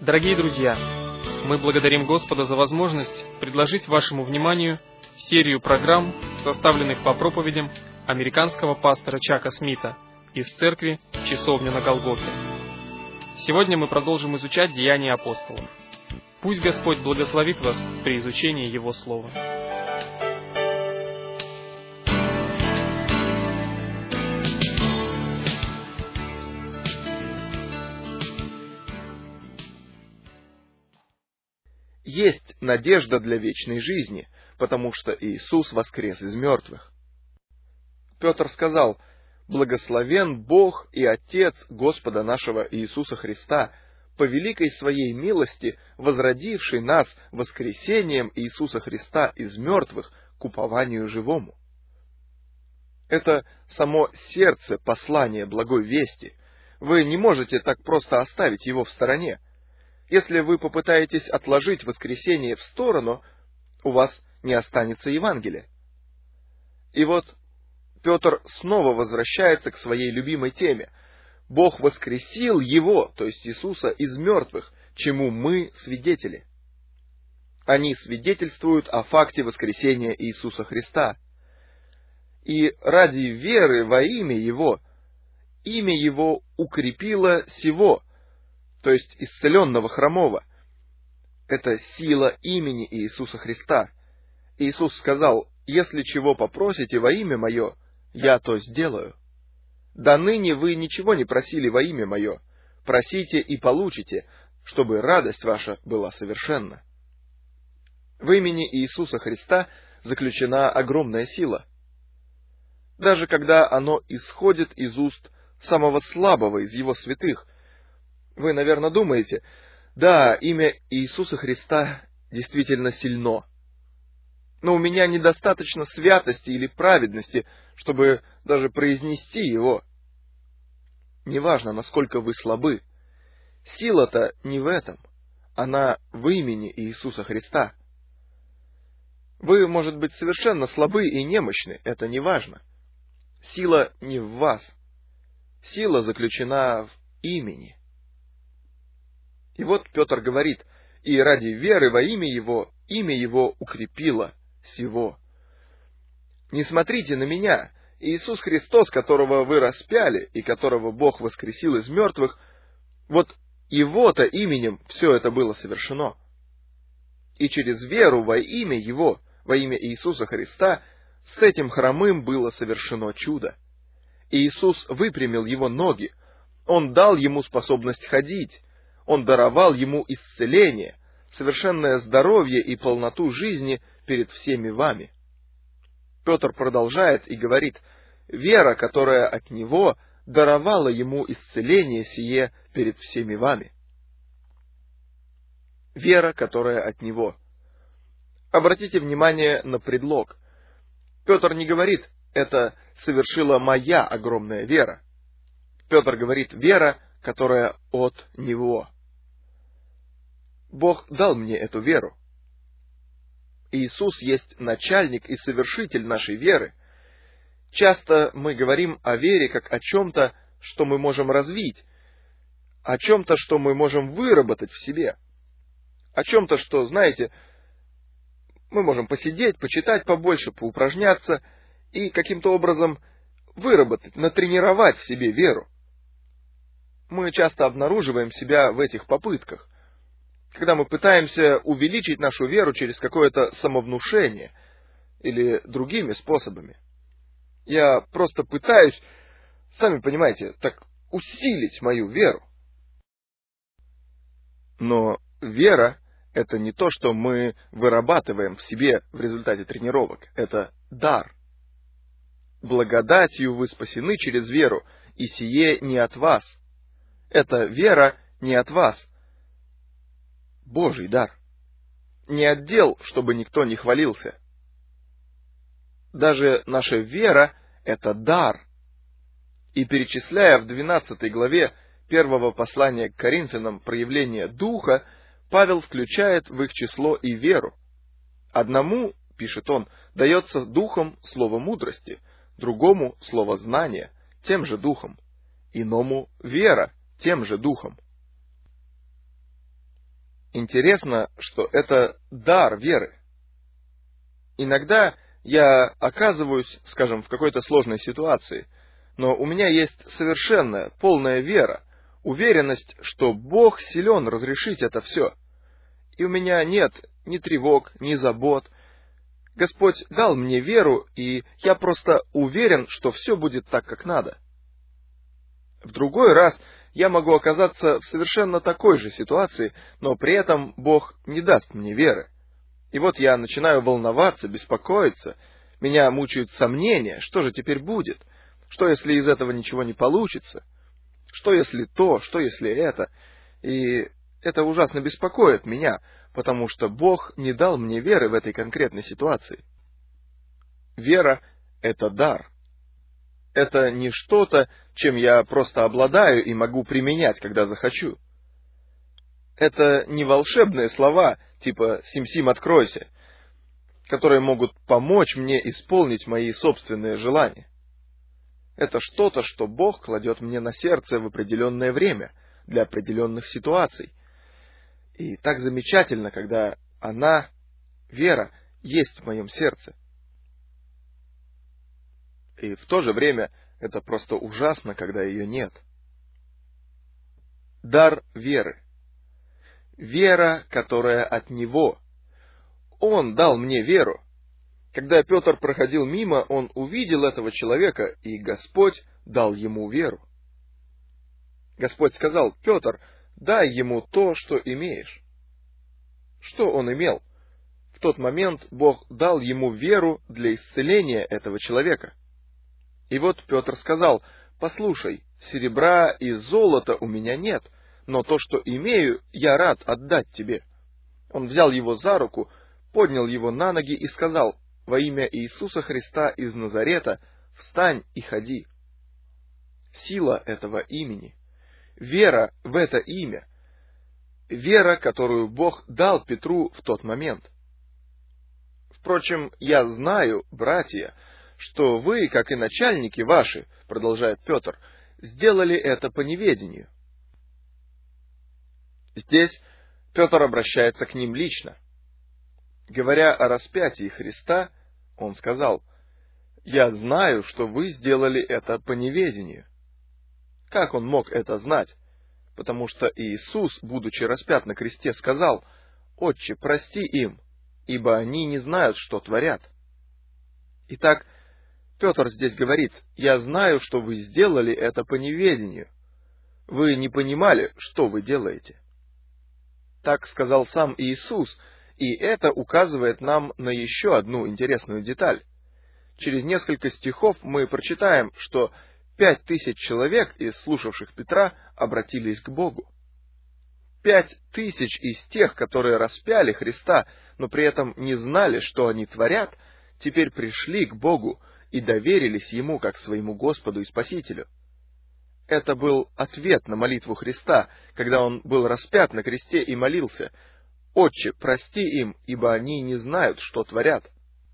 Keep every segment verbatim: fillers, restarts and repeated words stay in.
Дорогие друзья, мы благодарим Господа за возможность предложить вашему вниманию серию программ, составленных по проповедям американского пастора Чака Смита из церкви «Часовня на Голгофе». Сегодня мы продолжим изучать Деяния апостолов. Пусть Господь благословит вас при изучении Его Слова. Есть надежда для вечной жизни, потому что Иисус воскрес из мертвых. Петр сказал: «Благословен Бог и Отец Господа нашего Иисуса Христа, по великой Своей милости, возродивший нас воскресением Иисуса Христа из мертвых к упованию живому». Это само сердце послания благой вести. Вы не можете так просто оставить его в стороне. Если вы попытаетесь отложить воскресение в сторону, у вас не останется Евангелия. И вот Петр снова возвращается к своей любимой теме. Бог воскресил Его, то есть Иисуса, из мертвых, чему мы свидетели. Они свидетельствуют о факте воскресения Иисуса Христа. И ради веры во имя Его, имя Его укрепило сего, то есть исцеленного хромого. Это сила имени Иисуса Христа. Иисус сказал: «Если чего попросите во имя Мое, я то сделаю. До ныне вы ничего не просили во имя Мое. Просите и получите, чтобы радость ваша была совершенна». В имени Иисуса Христа заключена огромная сила. Даже когда оно исходит из уст самого слабого из Его святых, вы, наверное, думаете: да, имя Иисуса Христа действительно сильно. Но у меня недостаточно святости или праведности, чтобы даже произнести его. Неважно, насколько вы слабы. Сила-то не в этом. Она в имени Иисуса Христа. Вы, может быть, совершенно слабы и немощны, это не важно. Сила не в вас. Сила заключена в имени. И вот Петр говорит: «И ради веры во имя Его, имя Его укрепило сего». Не смотрите на меня. Иисус Христос, которого вы распяли и которого Бог воскресил из мертвых, вот Его-то именем все это было совершено. И через веру во имя Его, во имя Иисуса Христа, с этим хромым было совершено чудо. Иисус выпрямил его ноги, Он дал ему способность ходить, Он даровал ему исцеление, совершенное здоровье и полноту жизни перед всеми вами. Петр продолжает и говорит: «Вера, которая от Него, даровала ему исцеление сие перед всеми вами». Вера, которая от Него. Обратите внимание на предлог. Петр не говорит: «Это совершила моя огромная вера». Петр говорит: «Вера, которая от Него». Бог дал мне эту веру. Иисус есть начальник и совершитель нашей веры. Часто мы говорим о вере как о чем-то, что мы можем развить, о чем-то, что мы можем выработать в себе, о чем-то, что, знаете, мы можем посидеть, почитать побольше, поупражняться и каким-то образом выработать, натренировать в себе веру. Мы часто обнаруживаем себя в этих попытках, когда мы пытаемся увеличить нашу веру через какое-то самовнушение или другими способами. Я просто пытаюсь, сами понимаете, так усилить мою веру. Но вера — это не то, что мы вырабатываем в себе в результате тренировок. Это дар. Благодатью вы спасены через веру, и сие не от вас. Эта вера не от вас. Божий дар. Не отдел, чтобы никто не хвалился. Даже наша вера — это дар. И перечисляя в двенадцатой главе первого послания к Коринфянам проявление Духа, Павел включает в их число и веру. Одному, пишет он, дается Духом слово мудрости, другому слово знания, тем же Духом, иному вера, тем же Духом. Интересно, что это дар веры. Иногда я оказываюсь, скажем, в какой-то сложной ситуации, но у меня есть совершенная, полная вера, уверенность, что Бог силен разрешить это все. И у меня нет ни тревог, ни забот. Господь дал мне веру, и я просто уверен, что все будет так, как надо. В другой раз я могу оказаться в совершенно такой же ситуации, но при этом Бог не даст мне веры. И вот я начинаю волноваться, беспокоиться, меня мучают сомнения, что же теперь будет, что если из этого ничего не получится, что если то, что если это, и это ужасно беспокоит меня, потому что Бог не дал мне веры в этой конкретной ситуации. Вера — это дар. Это не что-то, чем я просто обладаю и могу применять, когда захочу. Это не волшебные слова, типа «Сим-Сим, откройся», которые могут помочь мне исполнить мои собственные желания. Это что-то, что Бог кладет мне на сердце в определенное время, для определенных ситуаций. И так замечательно, когда она, вера, есть в моем сердце. И в то же время это просто ужасно, когда ее нет. Дар веры. Вера, которая от Него. Он дал мне веру. Когда Петр проходил мимо, он увидел этого человека, и Господь дал ему веру. Господь сказал: «Петр, дай ему то, что имеешь». Что он имел? В тот момент Бог дал ему веру для исцеления этого человека. И вот Петр сказал: «Послушай, серебра и золота у меня нет, но то, что имею, я рад отдать тебе». Он взял его за руку, поднял его на ноги и сказал: «Во имя Иисуса Христа из Назарета, встань и ходи». Сила этого имени, вера в это имя, вера, которую Бог дал Петру в тот момент. Впрочем, я знаю, братья, что вы, как и начальники ваши, продолжает Петр, сделали это по неведению. Здесь Петр обращается к ним лично. Говоря о распятии Христа, он сказал: «Я знаю, что вы сделали это по неведению». Как он мог это знать? Потому что Иисус, будучи распят на кресте, сказал: «Отче, прости им, ибо они не знают, что творят». Итак, Петр здесь говорит: «Я знаю, что вы сделали это по неведению. Вы не понимали, что вы делаете». Так сказал сам Иисус, и это указывает нам на еще одну интересную деталь. Через несколько стихов мы прочитаем, что пять тысяч человек из слушавших Петра обратились к Богу. Пять тысяч из тех, которые распяли Христа, но при этом не знали, что они творят, теперь пришли к Богу и доверились Ему как своему Господу и Спасителю. Это был ответ на молитву Христа, когда Он был распят на кресте и молился: «Отче, прости им, ибо они не знают, что творят».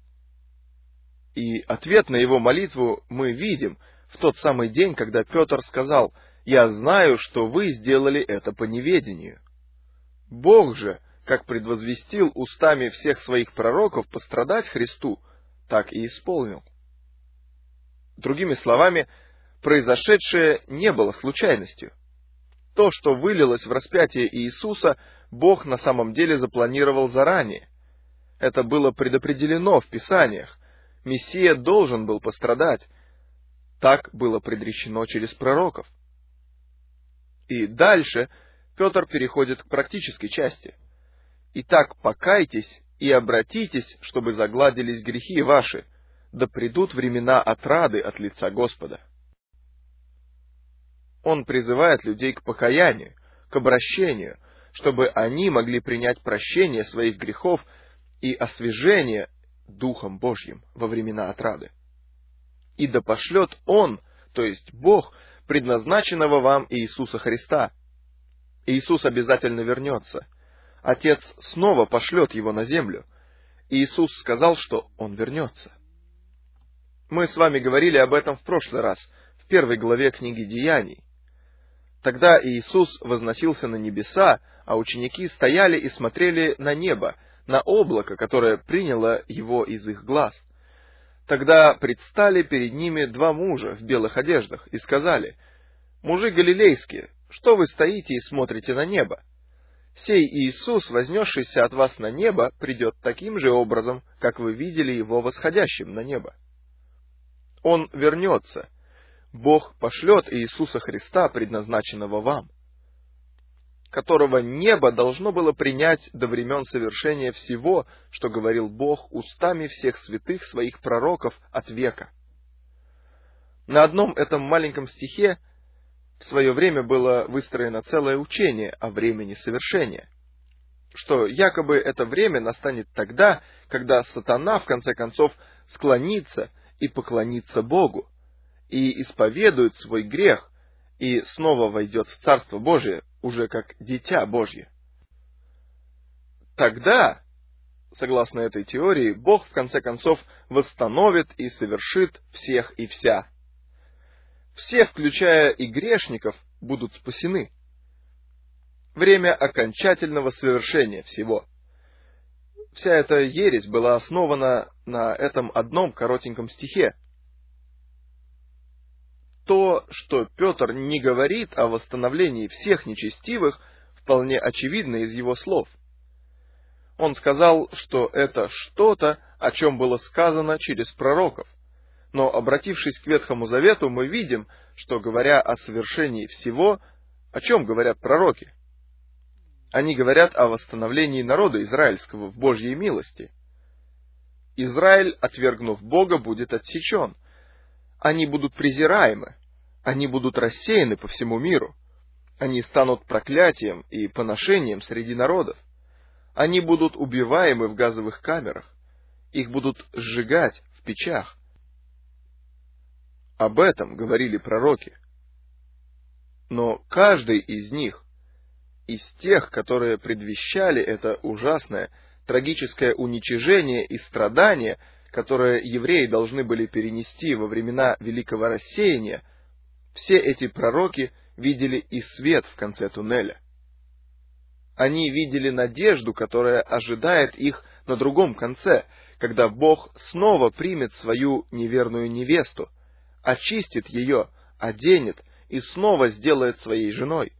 И ответ на Его молитву мы видим в тот самый день, когда Петр сказал: «Я знаю, что вы сделали это по неведению». Бог же, как предвозвестил устами всех своих пророков пострадать Христу, так и исполнил. Другими словами, произошедшее не было случайностью. То, что вылилось в распятие Иисуса, Бог на самом деле запланировал заранее. Это было предопределено в Писаниях. Мессия должен был пострадать. Так было предречено через пророков. И дальше Петр переходит к практической части. «Итак, покайтесь и обратитесь, чтобы загладились грехи ваши, да придут времена отрады от лица Господа». Он призывает людей к покаянию, к обращению, чтобы они могли принять прощение своих грехов и освяжение Духом Божьим во времена отрады. «И да пошлет Он, то есть Бог, предназначенного вам Иисуса Христа». Иисус обязательно вернется. Отец снова пошлет Его на землю. Иисус сказал, что Он вернется. Мы с вами говорили об этом в прошлый раз, в первой главе книги Деяний. Тогда Иисус возносился на небеса, а ученики стояли и смотрели на небо, на облако, которое приняло его из их глаз. Тогда предстали перед ними два мужа в белых одеждах и сказали: «Мужи галилейские, что вы стоите и смотрите на небо? Сей Иисус, вознесшийся от вас на небо, придет таким же образом, как вы видели его восходящим на небо. Он вернется. Бог пошлет Иисуса Христа, предназначенного вам, которого небо должно было принять до времен совершения всего, что говорил Бог устами всех святых своих пророков от века». На одном этом маленьком стихе в свое время было выстроено целое учение о времени совершения, что якобы это время настанет тогда, когда сатана, в конце концов, склонится и поклонится Богу, и исповедует свой грех, и снова войдет в Царство Божие, уже как дитя Божье. Тогда, согласно этой теории, Бог в конце концов восстановит и совершит всех и вся. Все, включая и грешников, будут спасены. Время окончательного совершения всего. Вся эта ересь была основана на этом одном коротеньком стихе. То, что Петр не говорит о восстановлении всех нечестивых, вполне очевидно из его слов. Он сказал, что это что-то, о чем было сказано через пророков. Но, обратившись к Ветхому Завету, мы видим, что, говоря о совершении всего, о чем говорят пророки? Они говорят о восстановлении народа израильского в Божьей милости. Израиль, отвергнув Бога, будет отсечен. Они будут презираемы. Они будут рассеяны по всему миру. Они станут проклятием и поношением среди народов. Они будут убиваемы в газовых камерах. Их будут сжигать в печах. Об этом говорили пророки. Но каждый из них, из тех, которые предвещали это ужасное, трагическое уничижение и страдание, которое евреи должны были перенести во времена Великого Рассеяния, все эти пророки видели и свет в конце туннеля. Они видели надежду, которая ожидает их на другом конце, когда Бог снова примет свою неверную невесту, очистит ее, оденет и снова сделает своей женой.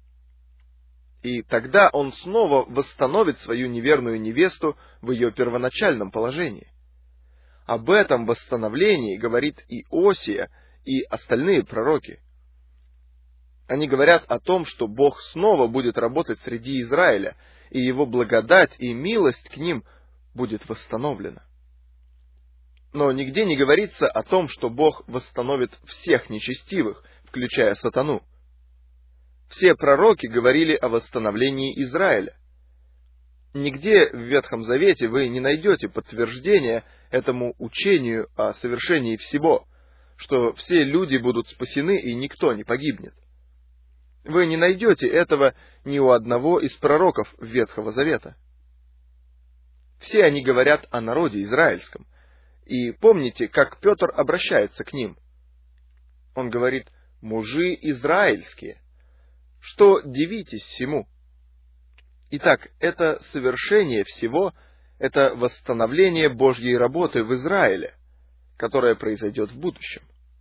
И тогда Он снова восстановит свою неверную невесту в ее первоначальном положении. Об этом восстановлении говорит и Осия, и остальные пророки. Они говорят о том, что Бог снова будет работать среди Израиля, и Его благодать и милость к ним будет восстановлена. Но нигде не говорится о том, что Бог восстановит всех нечестивых, включая сатану. Все пророки говорили о восстановлении Израиля. Нигде в Ветхом Завете вы не найдете подтверждения этому учению о совершении всего, что все люди будут спасены и никто не погибнет. Вы не найдете этого ни у одного из пророков Ветхого Завета. Все они говорят о народе израильском. И помните, как Петр обращается к ним. Он говорит: «Мужи израильские, что дивитесь сему?» Итак, это совершение всего, это восстановление Божьей работы в Израиле, которое произойдет в будущем.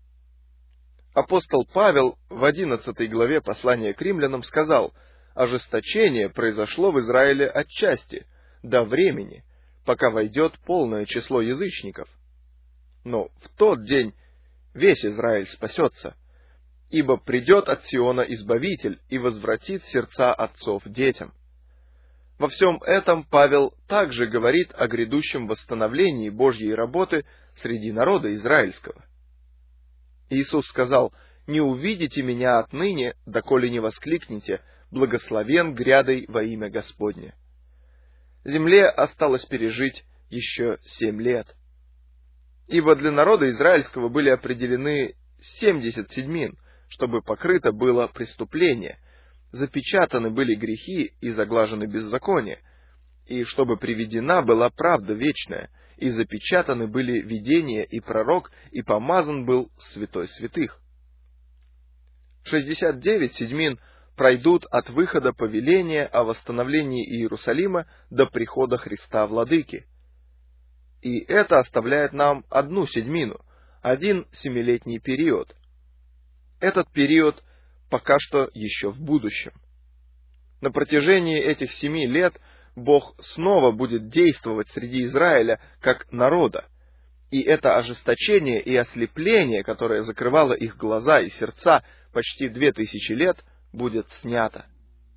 Апостол Павел в одиннадцатой главе послания к римлянам сказал: «Ожесточение произошло в Израиле отчасти, до времени, пока войдет полное число язычников. Но в тот день весь Израиль спасется, ибо придет от Сиона Избавитель и возвратит сердца отцов детям». Во всем этом Павел также говорит о грядущем восстановлении Божьей работы среди народа израильского. Иисус сказал: «Не увидите меня отныне, доколе не воскликнете: благословен грядой во имя Господне». Земле осталось пережить еще семь лет. Ибо для народа израильского были определены семьдесят седьмин, чтобы покрыто было преступление, запечатаны были грехи и заглажены беззакония, и чтобы приведена была правда вечная, и запечатаны были видения и пророк, и помазан был святой святых. Шестьдесят девять седьмин пройдут от выхода повеления о восстановлении Иерусалима до прихода Христа Владыки. И это оставляет нам одну седьмину, один семилетний период. Этот период пока что еще в будущем. На протяжении этих семи лет Бог снова будет действовать среди Израиля как народа, и это ожесточение и ослепление, которое закрывало их глаза и сердца почти две тысячи лет, будет снято.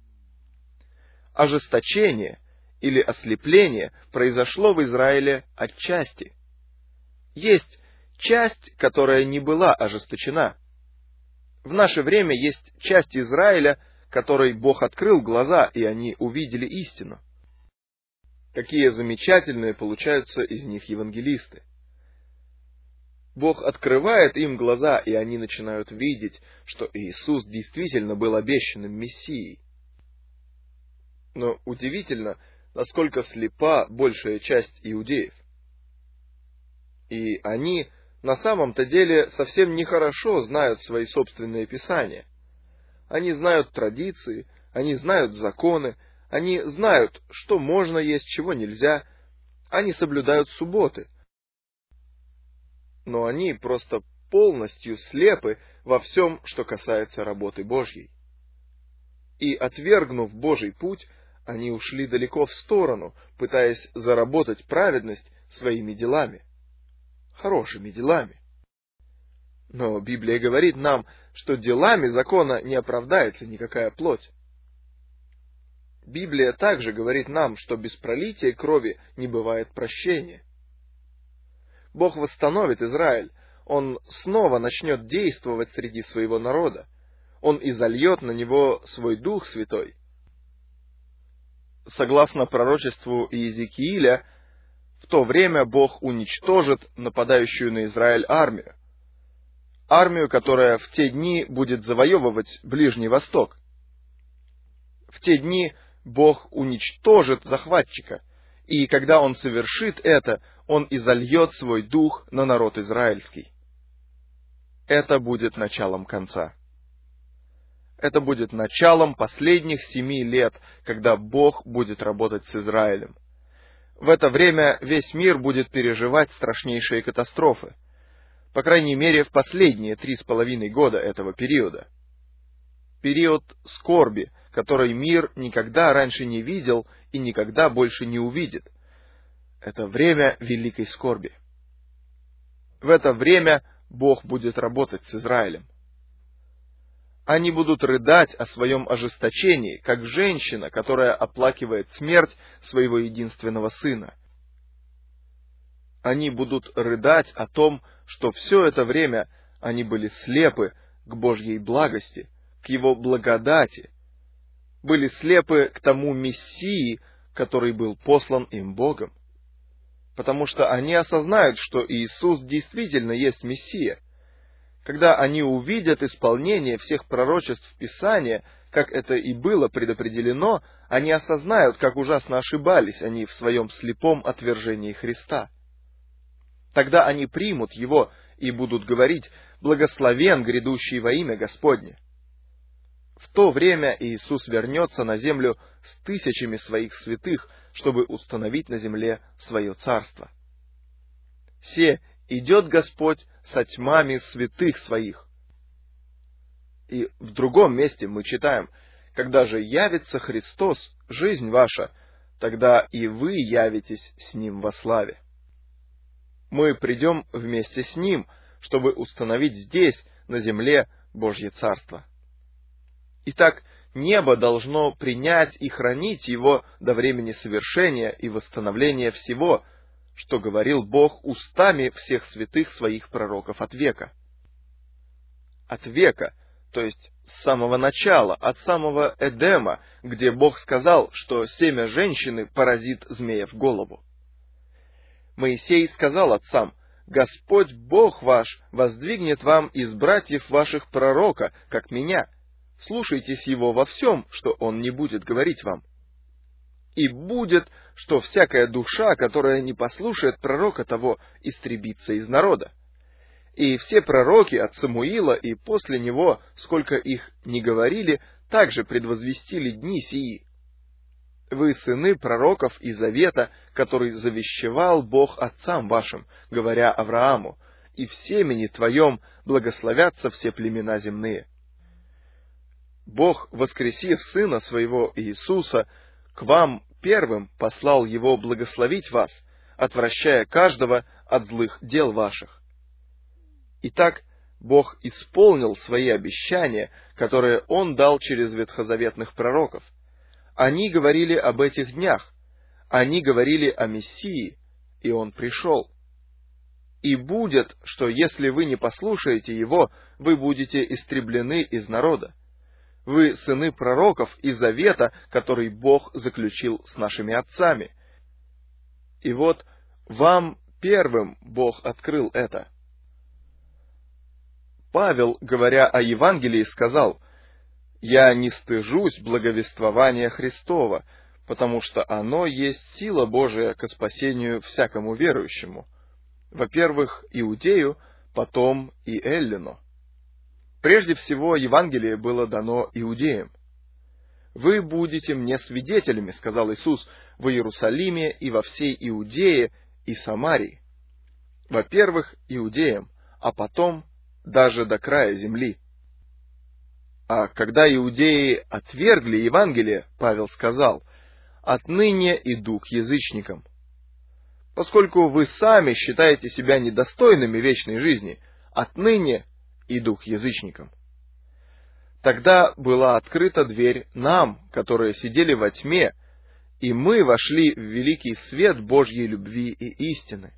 Ожесточение или ослепление произошло в Израиле отчасти. Есть часть, которая не была ожесточена. В наше время есть часть Израиля, которой Бог открыл глаза, и они увидели истину. Какие замечательные получаются из них евангелисты. Бог открывает им глаза, и они начинают видеть, что Иисус действительно был обещанным Мессией. Но удивительно, насколько слепа большая часть иудеев. И они на самом-то деле совсем нехорошо знают свои собственные писания. Они знают традиции, они знают законы, они знают, что можно есть, чего нельзя, они соблюдают субботы. Но они просто полностью слепы во всем, что касается работы Божьей. И, отвергнув Божий путь, они ушли далеко в сторону, пытаясь заработать праведность своими делами, хорошими делами. Но Библия говорит нам, что делами закона не оправдается никакая плоть. Библия также говорит нам, что без пролития крови не бывает прощения. Бог восстановит Израиль, Он снова начнет действовать среди своего народа, Он изольет на него свой Дух Святой. Согласно пророчеству Иезекииля, в то время Бог уничтожит нападающую на Израиль армию. Армию, которая в те дни будет завоевывать Ближний Восток. В те дни Бог уничтожит захватчика, и когда Он совершит это, Он изольет свой дух на народ израильский. Это будет началом конца. Это будет началом последних семи лет, когда Бог будет работать с Израилем. В это время весь мир будет переживать страшнейшие катастрофы. По крайней мере, в последние три с половиной года этого периода. Период скорби, который мир никогда раньше не видел и никогда больше не увидит. Это время великой скорби. В это время Бог будет работать с Израилем. Они будут рыдать о своем ожесточении, как женщина, которая оплакивает смерть своего единственного сына. Они будут рыдать о том, что все это время они были слепы к Божьей благости, к Его благодати, были слепы к тому Мессии, который был послан им Богом. Потому что они осознают, что Иисус действительно есть Мессия. Когда они увидят исполнение всех пророчеств Писания, как это и было предопределено, они осознают, как ужасно ошибались они в своем слепом отвержении Христа. Тогда они примут Его и будут говорить: «Благословен грядущий во имя Господне». В то время Иисус вернется на землю с тысячами своих святых, чтобы установить на земле свое царство. «Се идет Господь со тьмами святых своих». И в другом месте мы читаем: «Когда же явится Христос, жизнь ваша, тогда и вы явитесь с Ним во славе». Мы придем вместе с Ним, чтобы установить здесь, на земле, Божье Царство. Итак, небо должно принять и хранить Его до времени совершения и восстановления всего, что говорил Бог устами всех святых Своих пророков от века. От века, то есть с самого начала, от самого Эдема, где Бог сказал, что семя женщины поразит змея в голову. Моисей сказал отцам: «Господь Бог ваш воздвигнет вам из братьев ваших пророка, как меня. Слушайтесь Его во всем, что Он не будет говорить вам. И будет, что всякая душа, которая не послушает пророка того, истребится из народа. И все пророки от Самуила и после него, сколько их ни говорили, также предвозвестили дни сии. Вы сыны пророков и завета, который завещевал Бог отцам вашим, говоря Аврааму, и в семени твоем благословятся все племена земные. Бог, воскресив Сына Своего Иисуса, к вам первым послал Его благословить вас, отвращая каждого от злых дел ваших. Итак, Бог исполнил свои обещания, которые Он дал через ветхозаветных пророков. Они говорили об этих днях, они говорили о Мессии, и Он пришел. И будет, что если вы не послушаете Его, вы будете истреблены из народа. Вы сыны пророков и завета, который Бог заключил с нашими отцами. И вот вам первым Бог открыл это. Павел, говоря о Евангелии, сказал: «Я не стыжусь благовествования Христова, потому что оно есть сила Божия ко спасению всякому верующему, во-первых, иудею, потом и эллину». Прежде всего, Евангелие было дано иудеям. «Вы будете мне свидетелями, — сказал Иисус, — в Иерусалиме и во всей Иудее и Самарии». Во-первых, иудеям, а потом даже до края земли. А когда иудеи отвергли Евангелие, Павел сказал: «Отныне иду к язычникам». Поскольку вы сами считаете себя недостойными вечной жизни, отныне иду к язычникам. Тогда была открыта дверь нам, которые сидели во тьме, и мы вошли в великий свет Божьей любви и истины.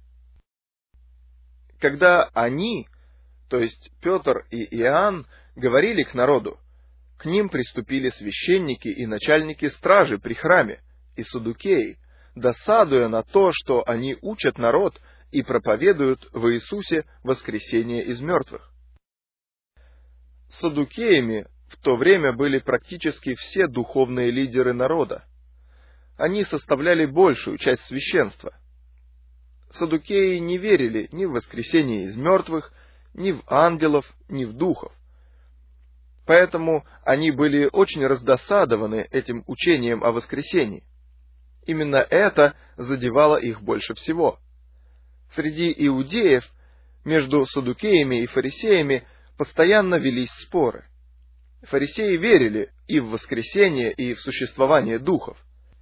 Когда они, то есть Петр и Иоанн, говорили к народу, к ним приступили священники и начальники стражи при храме и саддукеи, досадуя на то, что они учат народ и проповедуют в Иисусе воскресение из мертвых. Саддукеями в то время были практически все духовные лидеры народа. Они составляли большую часть священства. Саддукеи не верили ни в воскресение из мертвых, ни в ангелов, ни в духов. Поэтому они были очень раздосадованы этим учением о воскресении. Именно это задевало их больше всего. Среди иудеев между саддукеями и фарисеями постоянно велись споры. Фарисеи верили и в воскресение, и в существование духов.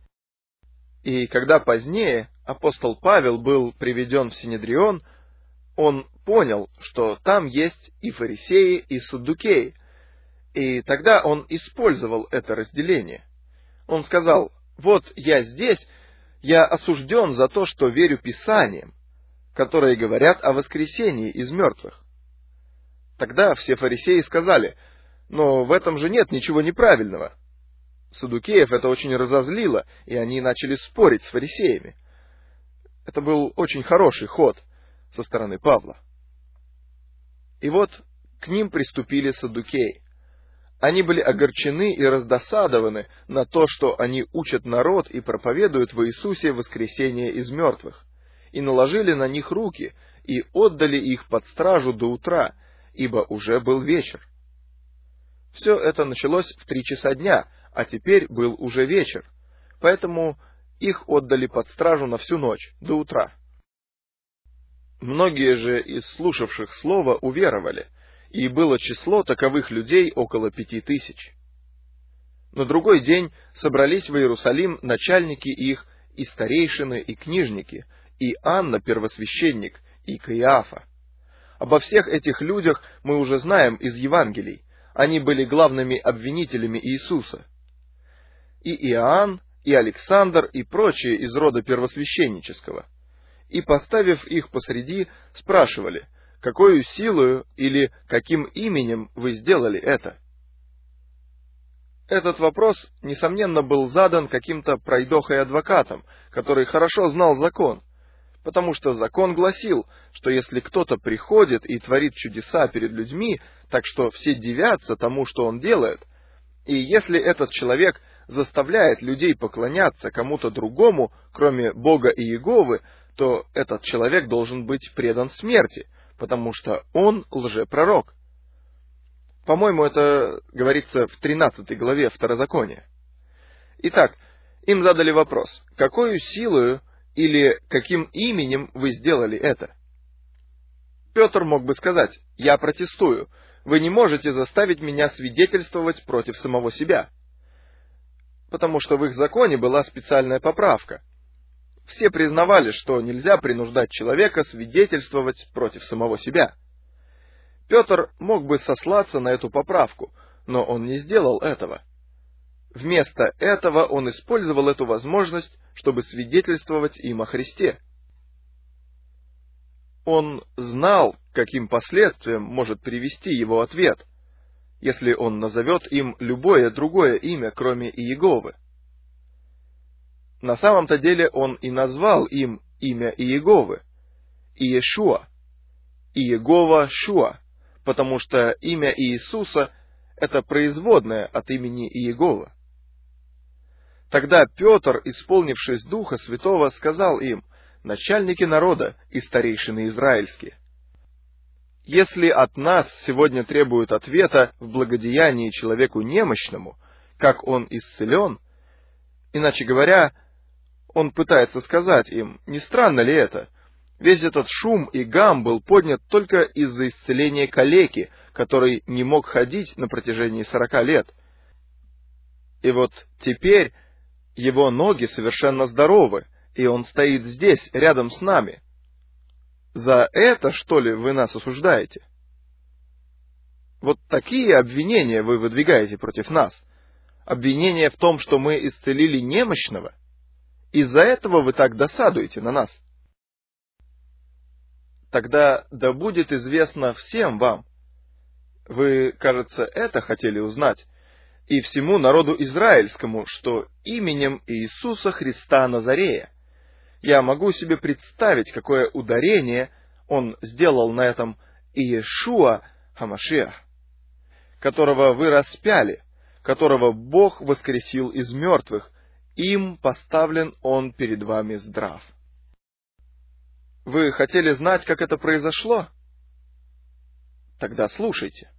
И когда позднее апостол Павел был приведен в Синедрион, он понял, что там есть и фарисеи, и саддукеи, и тогда он использовал это разделение. Он сказал: «Вот я здесь, я осужден за то, что верю Писаниям, которые говорят о воскресении из мертвых». Тогда все фарисеи сказали: «Но в этом же нет ничего неправильного». Саддукеев это очень разозлило, и они начали спорить с фарисеями. Это был очень хороший ход со стороны Павла. И вот к ним приступили саддукеи. Они были огорчены и раздосадованы на то, что они учат народ и проповедуют в Иисусе воскресение из мертвых, и наложили на них руки, и отдали их под стражу до утра, ибо уже был вечер. Все это началось в три часа дня, а теперь был уже вечер, поэтому их отдали под стражу на всю ночь, до утра. Многие же из слушавших слова уверовали, и было число таковых людей около пяти тысяч. На другой день собрались в Иерусалим начальники их, и старейшины, и книжники, и Анна, первосвященник, и Каиафа. Обо всех этих людях мы уже знаем из Евангелий. Они были главными обвинителями Иисуса. И Иоанн, и Александр, и прочие из рода первосвященнического. И, поставив их посреди, спрашивали: «Какою силою или каким именем вы сделали это?» Этот вопрос, несомненно, был задан каким-то пройдохой-адвокатом, который хорошо знал закон, потому что закон гласил, что если кто-то приходит и творит чудеса перед людьми, так что все дивятся тому, что он делает, и если этот человек заставляет людей поклоняться кому-то другому, кроме Бога и Иеговы, то этот человек должен быть предан смерти, потому что он лжепророк. По-моему, это говорится в тринадцатой главе Второзакония. Итак, им задали вопрос: какою силою или каким именем вы сделали это? Петр мог бы сказать: я протестую, вы не можете заставить меня свидетельствовать против самого себя. Потому что в их законе была специальная поправка. Все признавали, что нельзя принуждать человека свидетельствовать против самого себя. Петр мог бы сослаться на эту поправку, но он не сделал этого. Вместо этого он использовал эту возможность, чтобы свидетельствовать им о Христе. Он знал, к каким последствиям может привести его ответ, если он назовет им любое другое имя, кроме Иеговы. На самом-то деле он и назвал им имя Иеговы, Иешуа, Иегова Шуа, потому что имя Иисуса — это производное от имени Иегова. Тогда Петр, исполнившись Духа Святого, сказал им: начальники народа и старейшины израильские, если от нас сегодня требуют ответа в благодеянии человеку немощному, как он исцелен, иначе говоря, он пытается сказать им: не странно ли это? Весь этот шум и гам был поднят только из-за исцеления калеки, который не мог ходить на протяжении сорока лет. И вот теперь его ноги совершенно здоровы, и он стоит здесь, рядом с нами. За это, что ли, вы нас осуждаете? Вот такие обвинения вы выдвигаете против нас. Обвинения в том, что мы исцелили немощного. Из-за этого вы так досадуете на нас. Тогда да будет известно всем вам. Вы, кажется, это хотели узнать, и всему народу израильскому, что именем Иисуса Христа Назарея. Я могу себе представить, какое ударение он сделал на этом Иешуа Хамашиах, которого вы распяли, которого Бог воскресил из мертвых, им поставлен он перед вами здрав. Вы хотели знать, как это произошло? Тогда слушайте.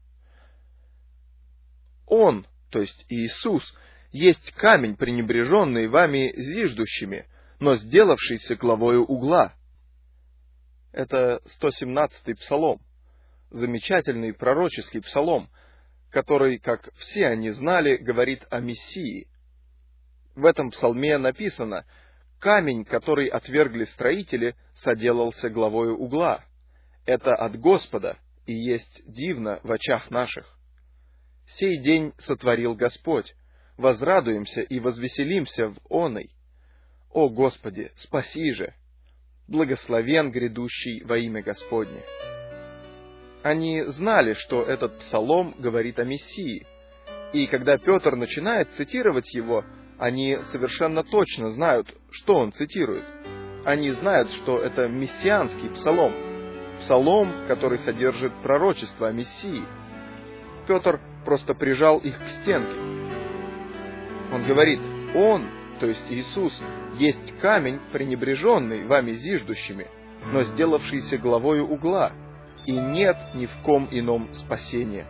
Он, то есть Иисус, есть камень, пренебреженный вами зиждущими, но сделавшийся главою угла. Это сто семнадцатый псалом, замечательный пророческий псалом, который, как все они знали, говорит о Мессии. В этом псалме написано: «Камень, который отвергли строители, соделался главою угла. Это от Господа, и есть дивно в очах наших. Сей день сотворил Господь, возрадуемся и возвеселимся в оной. О Господи, спаси же! Благословен грядущий во имя Господне». Они знали, что этот псалом говорит о Мессии, и когда Петр начинает цитировать его, они совершенно точно знают, что он цитирует. Они знают, что это мессианский псалом, псалом, который содержит пророчество о Мессии. Петр просто прижал их к стенке. Он говорит: «Он, то есть Иисус, есть камень, пренебреженный вами зиждущими, но сделавшийся главою угла, и нет ни в ком ином спасения».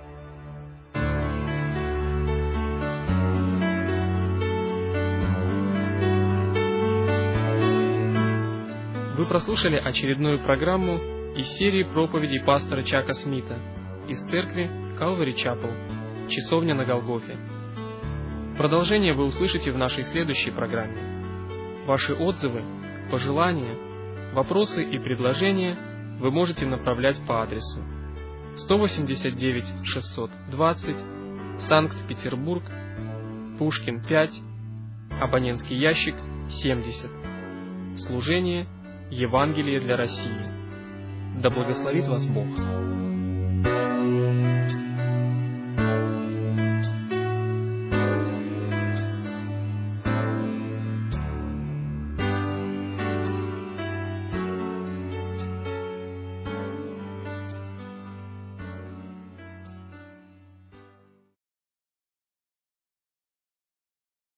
Вы прослушали очередную программу из серии проповедей пастора Чака Смита из церкви Calvary Chapel, часовня на Голгофе. Продолжение вы услышите в нашей следующей программе. Ваши отзывы, пожелания, вопросы и предложения вы можете направлять по адресу сто восемьдесят девять шестьсот двадцать, Санкт-Петербург, Пушкин пять, абонентский ящик семьдесят. Служение Евангелие для России. Да благословит вас Бог!